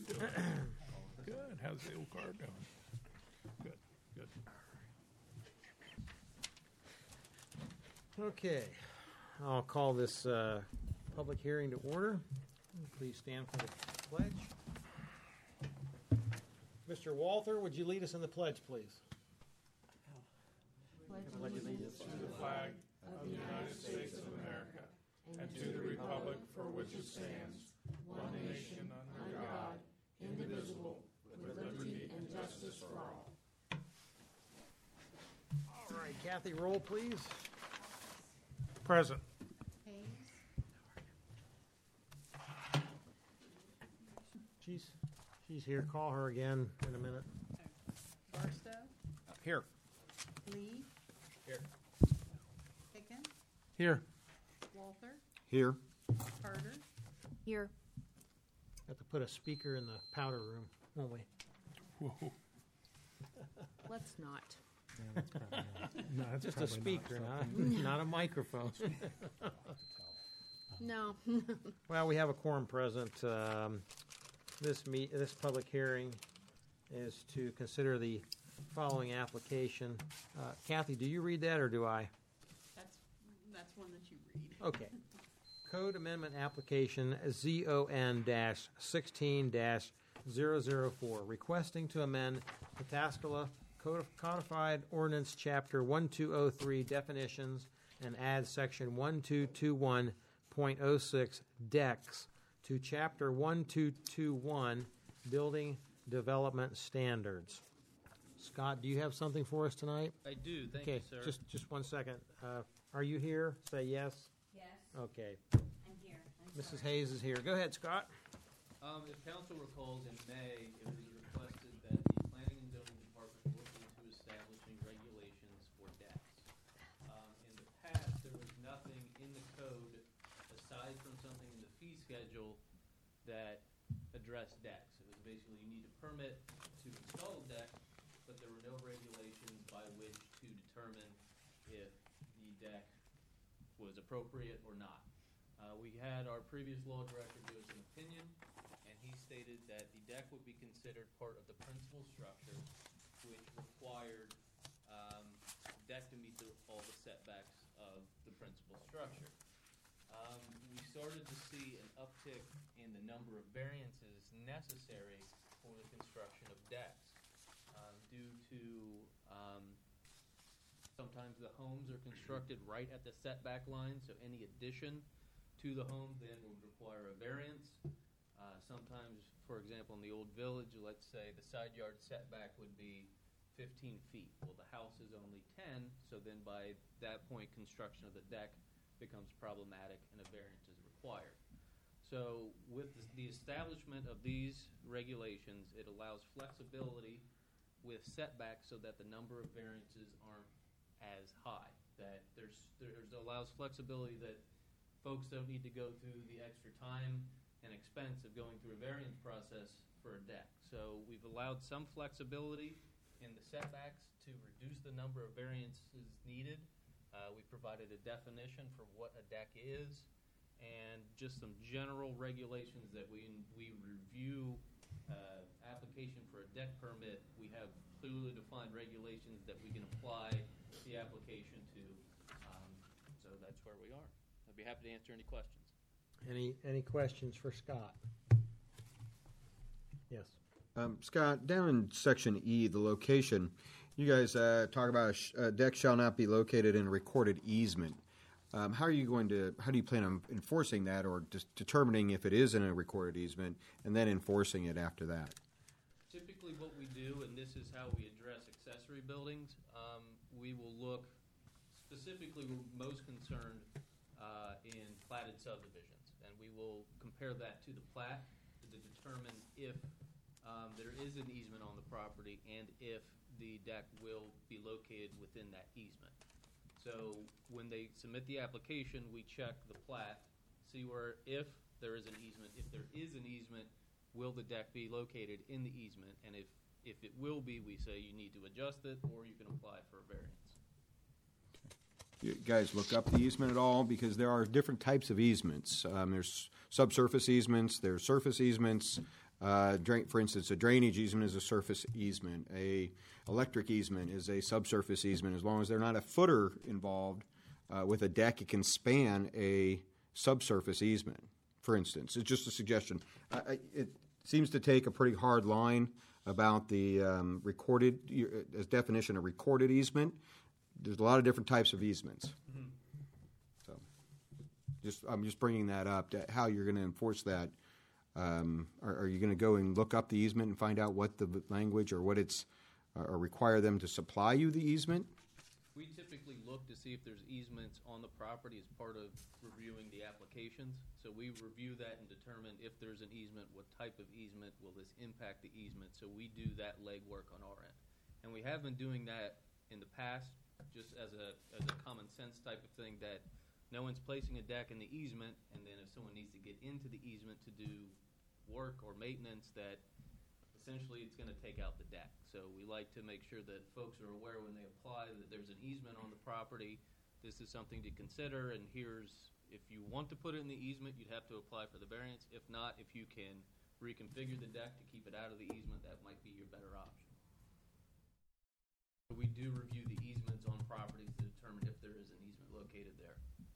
doing? Good. How's the old car doing? Good. Good. Okay. I'll call this public hearing to order. Please stand for the pledge. Mr. Walther, would you lead us in the pledge, please? Pledge allegiance to the flag of the United States of America and to the republic for which it stands, one nation under God, indivisible, with liberty and justice for all. All right, Kathy, roll, please. Present. She's here. Call her again in a minute. Barstow, Here. Lee, Here. Pickens, Here. Walther, Here. Carter, Here. Have to put a speaker in the powder room, won't we? Whoa. Let's not. No, that's Just a speaker, not a microphone. No. Well, we have a quorum present. This public hearing is to consider the following application. Kathy, do you read that or do I? that's one that you read. Okay. Code Amendment Application ZON-16-004, requesting to amend Pataskala Codified Ordinance Chapter 1203 Definitions and add Section 1221.06 Decks to Chapter 1221 Building Development Standards. Scott, do you have something for us tonight? I do. Thank you, sir. Just 1 second. Are you here? Say yes. Yes, Okay. I'm here. Mrs. Hayes is here. Go ahead, Scott. If council recalls, in May, it was requested that the Planning and Zoning Department look into establishing regulations for decks. In the past, there was nothing in the code, aside from something in the fee schedule, that addressed decks. It was basically you need a permit to install a deck, but there were no regulations by which to determine if the deck was appropriate or not. We had our previous law director give us an opinion, and he stated that the deck would be considered part of the principal structure, which required the deck to meet all the setbacks of the principal structure. We started to see an uptick in the number of variances necessary for the construction of decks due to sometimes the homes are constructed right at the setback line, so any addition to the home then would require a variance. Sometimes, for example, in the old village, let's say the side yard setback would be 15 feet. Well, the house is only 10, so then by that point, construction of the deck becomes problematic and a variance is required. So with the establishment of these regulations, it allows flexibility with setbacks so that the number of variances aren't as high. That there's allows flexibility that folks don't need to go through the extra time and expense of going through a variance process for a deck. So we've allowed some flexibility in the setbacks to reduce the number of variances needed. We provided a definition for what a deck is and just some general regulations that we review application for a deck permit. We have clearly defined regulations that we can apply the application to. So that's where we are. I'd be happy to answer any questions. Any questions for Scott? Yes. Scott, down in Section E, the location, you guys talk about a deck shall not be located in a recorded easement. How do you plan on enforcing that, or just determining if it is in a recorded easement and then enforcing it after that? Typically what we do, and this is how we address accessory buildings, we will look specifically, we're most concerned in platted subdivisions, and we will compare that to the plat to determine if there is an easement on the property and if the deck will be located within that easement. So when they submit the application, we check the plat, see where if there is an easement. If there is an easement, will the deck be located in the easement? And if it will be, we say you need to adjust it or you can apply for a variance. You guys look up the easement at all? Because there are different types of easements. There's subsurface easements, there's surface easements. For instance, a drainage easement is a surface easement. A electric easement is a subsurface easement. As long as they're not a footer involved with a deck, it can span a subsurface easement. For instance, it's just a suggestion. It seems to take a pretty hard line about the recorded as definition of recorded easement. There's a lot of different types of easements. So, I'm just bringing that up. To how you're going to enforce that. Are you going to go and look up the easement and find out what the language or what it's or require them to supply you the easement? We typically look to see if there's easements on the property as part of reviewing the applications. So we review that and determine if there's an easement, what type of easement will this impact the easement. So we do that legwork on our end. And we have been doing that in the past just as a common sense type of thing, that no one's placing a deck in the easement, and then if someone needs to get into the easement to do work or maintenance, that essentially it's going to take out the deck. So we like to make sure that folks are aware when they apply that there's an easement on the property. This is something to consider, and if you want to put it in the easement, you'd have to apply for the variance. If not, if you can reconfigure the deck to keep it out of the easement, that might be your better option. So we do review the easements on properties to determine if there is an easement located there.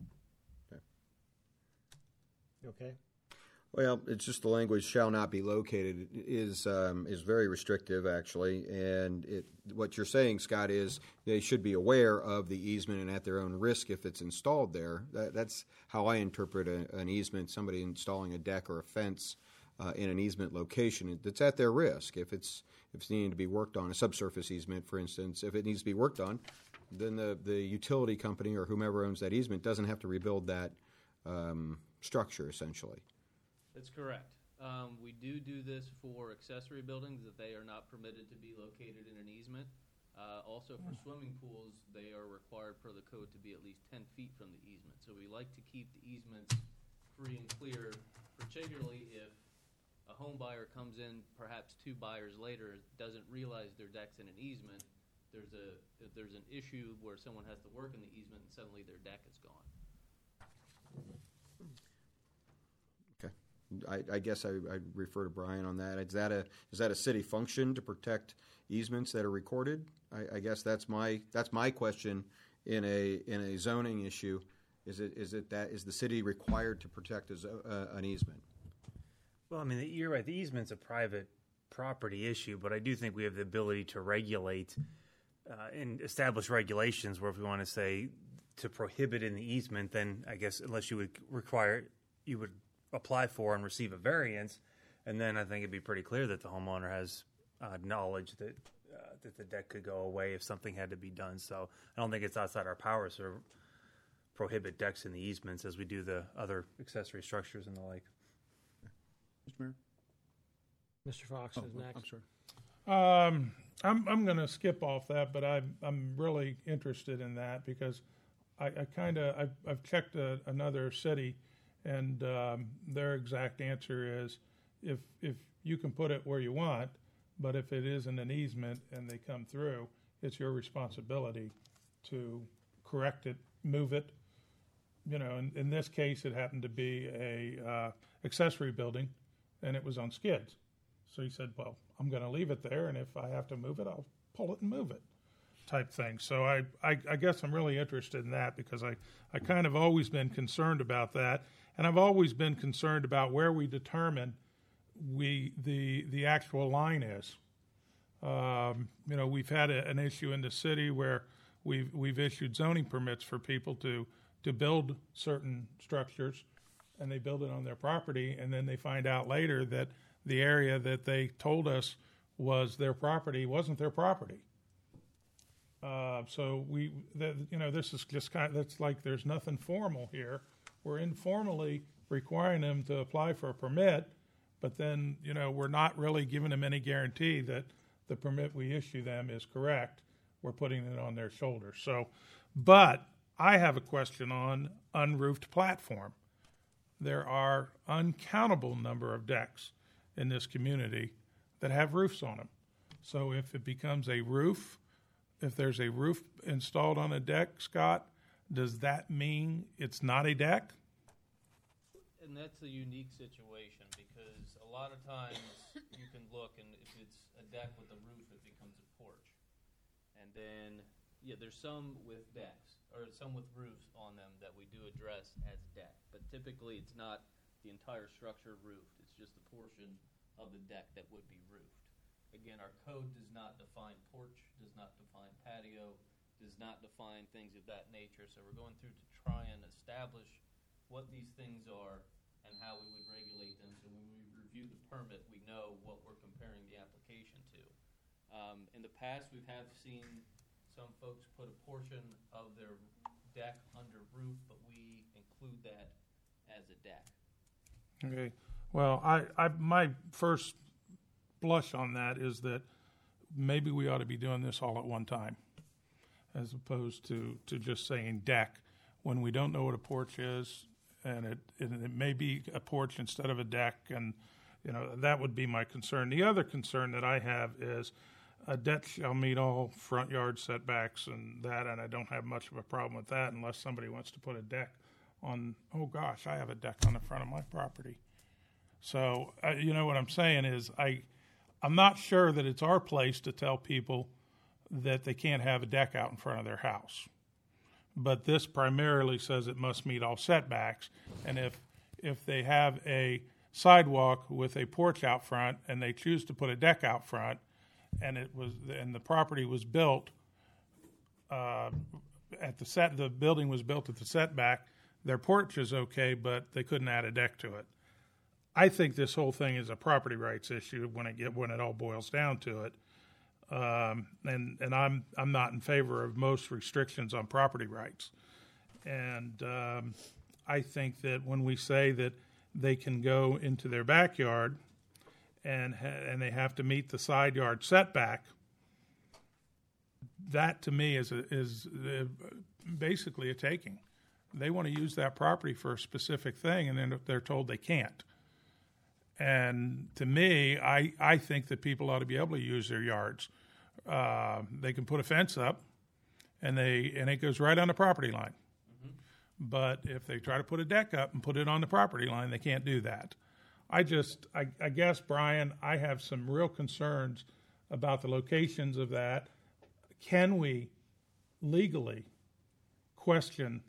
Okay. Well, it's just the language "shall not be located" is very restrictive, actually. And what you're saying, Scott, is they should be aware of the easement and at their own risk if it's installed there. That's how I interpret an easement. Somebody installing a deck or a fence in an easement location, it's at their risk. If it's needing to be worked on, a subsurface easement, for instance, if it needs to be worked on, then the utility company or whomever owns that easement doesn't have to rebuild that structure, essentially. That's correct. We do this for accessory buildings that they are not permitted to be located in an easement. Also for swimming pools, they are required per the code to be at least 10 feet from the easement. So we like to keep the easements free and clear, particularly if a home buyer comes in perhaps 2 buyers later, doesn't realize their deck's in an easement. If there's an issue where someone has to work in the easement and suddenly their deck is gone. I guess I refer to Brian on that. Is that a city function to protect easements that are recorded? I guess that's my question in a zoning issue. Is the city required to protect an easement? Well, I mean, you're right. The easement's a private property issue, but I do think we have the ability to regulate and establish regulations where if we want to say to prohibit in the easement, then I guess unless you would apply for and receive a variance, and then I think it'd be pretty clear that the homeowner has knowledge that the deck could go away if something had to be done. So I don't think it's outside our powers to prohibit decks in the easements as we do the other accessory structures and the like. Mr. Mayor? Mr. Fox is next. I'm sorry. I'm going to skip off that, but I'm really interested in that because I've checked another city, and their exact answer is if you can put it where you want, but if it isn't an easement and they come through, it's your responsibility to correct it, move it. You know, in this case, it happened to be a accessory building, and it was on skids. So he said, well, I'm going to leave it there, and if I have to move it, I'll pull it and move it, type thing. So I guess I'm really interested in that because I kind of always been concerned about that, and I've always been concerned about where we determine the actual line is. You know, we've had an issue in the city where we've issued zoning permits for people to build certain structures, and they build it on their property, and then they find out later that the area that they told us was their property wasn't their property. So this is just that's like there's nothing formal here. We're informally requiring them to apply for a permit, but then, you know, we're not really giving them any guarantee that the permit we issue them is correct. We're putting it on their shoulders. So, but I have a question on unroofed platform. There are uncountable number of decks in this community that have roofs on them. So if it becomes a roof, if there's a roof installed on a deck, Scott, does that mean it's not a deck? and that's a unique situation because a lot of times you can look, and if it's a deck with a roof, it becomes a porch. And then, yeah, there's some with decks, or some with roofs on them that we do address as deck. But typically, it's not the entire structure roofed. It's just a portion of the deck that would be roofed. Again, our code does not define porch, does not define patio, does not define things of that nature. So we're going through to try and establish what these things are and how we would regulate them. So when we review the permit, we know what we're comparing the application to. In the past, we have seen some folks put a portion of their deck under roof, but we include that as a deck. Okay. Well, my first blush on that is that maybe we ought to be doing this all at one time, as opposed to just saying deck when we don't know what a porch is, and it may be a porch instead of a deck, and that would be my concern. The other concern that I have is a deck shall meet all front yard setbacks and I don't have much of a problem with that unless somebody wants to put a deck on. Oh gosh, I have a deck on the front of my property. So what I'm saying is I'm not sure that it's our place to tell people that they can't have a deck out in front of their house. But this primarily says it must meet all setbacks, and if they have a sidewalk with a porch out front and they choose to put a deck out front, and the property was built the building was built at the setback, their porch is okay, but they couldn't add a deck to it. I think this whole thing is a property rights issue when it all boils down to it. And I'm not in favor of most restrictions on property rights. And I think that when we say that they can go into their backyard and they have to meet the side yard setback, that to me is basically a taking. They want to use that property for a specific thing, and then they're told they can't. And to me, I think that people ought to be able to use their yards. They can put a fence up, and it goes right on the property line. Mm-hmm. But if they try to put a deck up and put it on the property line, they can't do that. I guess, Brian, I have some real concerns about the locations of that. Can we legally question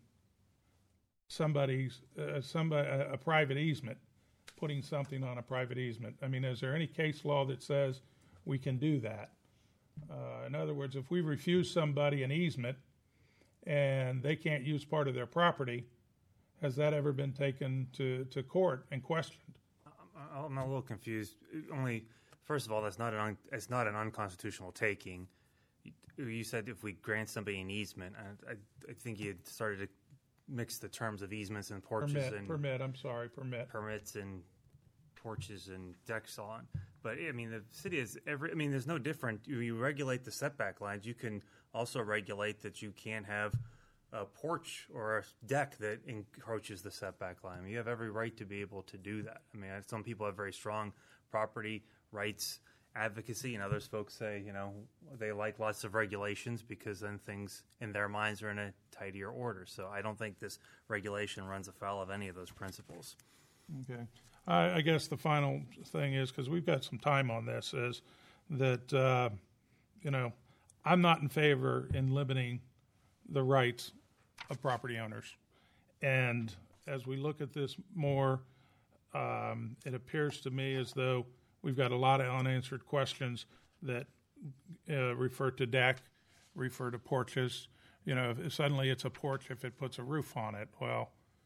a private easement, putting something on a private easement? I mean, is there any case law that says we can do that? In other words, if we refuse somebody an easement and they can't use part of their property, has that ever been taken to court and questioned? I'm a little confused. First of all, it's not an unconstitutional taking. You said if we grant somebody an easement, I think you had started to mix the terms of easements and porches permits and porches and decks on. But I mean, the city is there's no different. You regulate the setback lines. You can also regulate that you can't have a porch or a deck that encroaches the setback line. You have every right to be able to do that. I mean, some people have very strong property rights advocacy, and others folks say, they like lots of regulations because then things in their minds are in a tidier order. So I don't think this regulation runs afoul of any of those principles. Okay. I guess the final thing is, because we've got some time on this, is that, I'm not in favor in limiting the rights of property owners. And as we look at this more, it appears to me as though we've got a lot of unanswered questions that refer to deck, refer to porches. If suddenly it's a porch if it puts a roof on it. Well,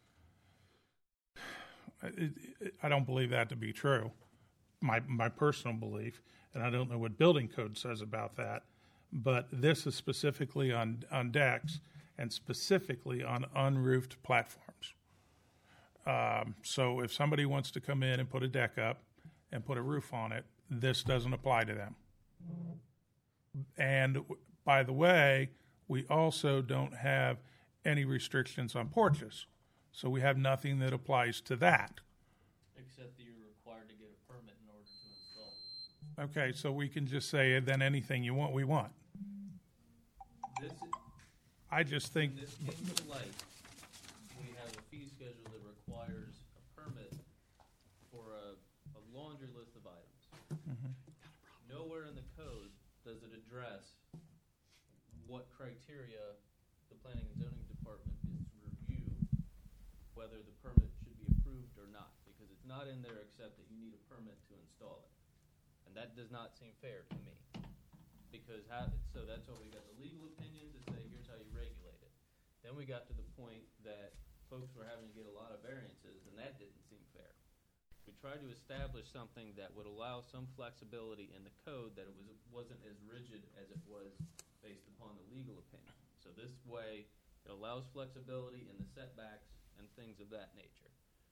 I don't believe that to be true, my personal belief, and I don't know what building code says about that. But this is specifically on decks and specifically on unroofed platforms. So if somebody wants to come in and put a deck up and put a roof on it, this doesn't apply to them. And by the way, we also don't have any restrictions on porches. So we have nothing that applies to that. Except that you're required to get a permit in order to install. Okay, so we can just say then anything you want, we want. I just think this came to light. We have a fee schedule that requires a permit code does it address what criteria the planning and zoning department is to review whether the permit should be approved or not, because it's not in there except that you need a permit to install it. And that does not seem fair to me. Because so that's why we got the legal opinion to say, here's how you regulate it. Then we got to the point that folks were having to get a lot of variances, and that didn't seem fair. We tried to establish something that would allow some flexibility in the code, that it wasn't as rigid as it was based upon the legal opinion. So this way, it allows flexibility in the setbacks and things of that nature.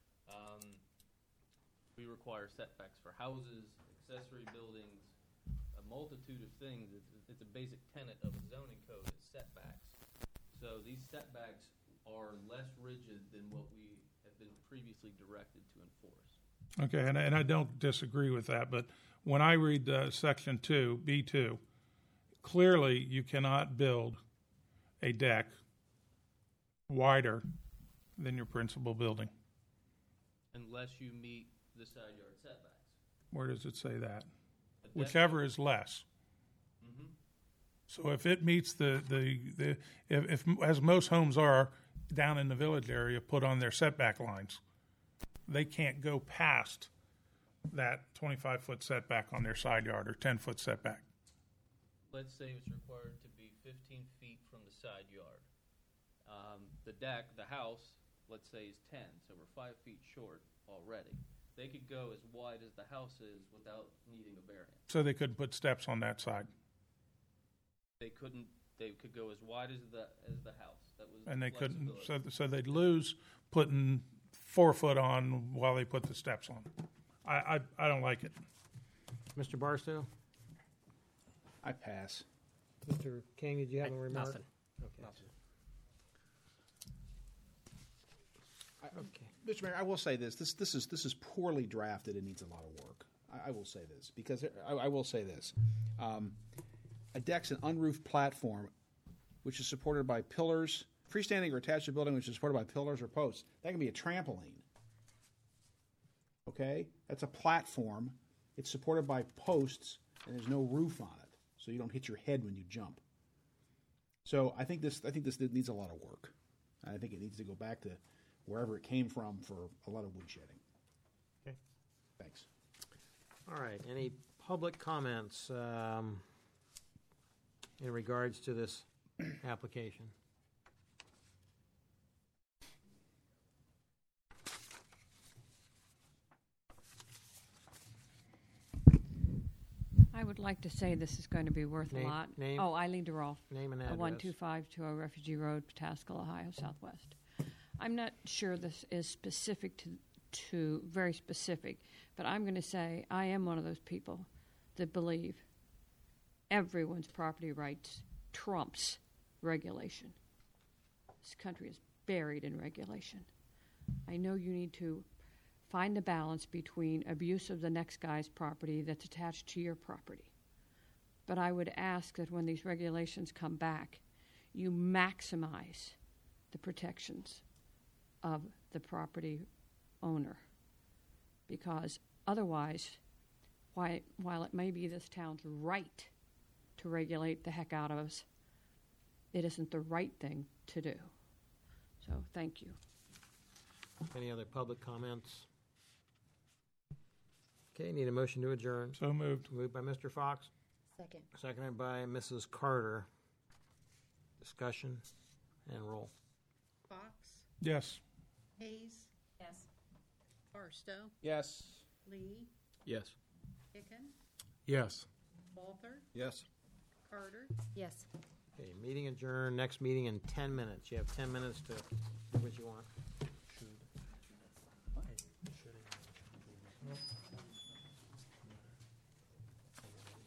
We require setbacks for houses, accessory buildings, a multitude of things. It's a basic tenet of a zoning code is setbacks. So these setbacks are less rigid than what we have been previously directed to enforce. Okay, and I don't disagree with that, but when I read Section 2, B2, clearly you cannot build a deck wider than your principal building. Unless you meet the side yard setbacks. Where does it say that? A deck- Whichever is less. Mhm. So if it meets if as most homes are down in the village area, put on their setback lines, they can't go past that 25-foot setback on their side yard or 10-foot setback. Let's say it's required to be 15 feet from the side yard. The deck, the house, let's say is 10, so we're 5 feet short already. They could go as wide as the house is without needing a variance. So they couldn't put steps on that side. They couldn't. They could go as wide as the house. That was And they couldn't, flexibility. so they'd lose putting 4 foot on while they put the steps on. I don't like it. Mr. Barstow? I pass. Mr. King, did you have a remark? Nothing. Okay. Okay. Mr. Mayor, I will say this. This is poorly drafted and needs a lot of work. I will say this because I will say this. A deck's an unroofed platform which is supported by pillars, freestanding or attached to a building which is supported by pillars or posts. That can be a trampoline. Okay? That's a platform. It's supported by posts and there's no roof on it, so you don't hit your head when you jump. So I think this needs a lot of work. I think it needs to go back to wherever it came from for a lot of wood shedding. Okay. Thanks. All right. Any public comments in regards to this application? I would like to say this is going to be worth Name- a lot. name? Oh, Eileen DeRolf, Name and address. 12520 Refugee Road, Pataskala, Ohio, Southwest. I'm not sure this is specific to very specific, but I'm going to say I am one of those people that believe everyone's property rights trumps regulation. This country is buried in regulation. I know you need to find the balance between abuse of the next guy's property that's attached to your property. But I would ask that when these regulations come back, you maximize the protections of the property owner. Because otherwise, while it may be this town's right to regulate the heck out of us, it isn't the right thing to do. So thank you. Any other public comments? Okay, need a motion to adjourn. So moved. Moved by Mr. Fox, Second. seconded by Mrs. Carter. Discussion and roll. Fox, Yes. Hayes, Yes. Barstow, Yes. Lee, Yes. Hicken, Yes. Walther, Yes. Carter. Yes. Okay, meeting adjourned. Next meeting in 10 minutes. You have 10 minutes to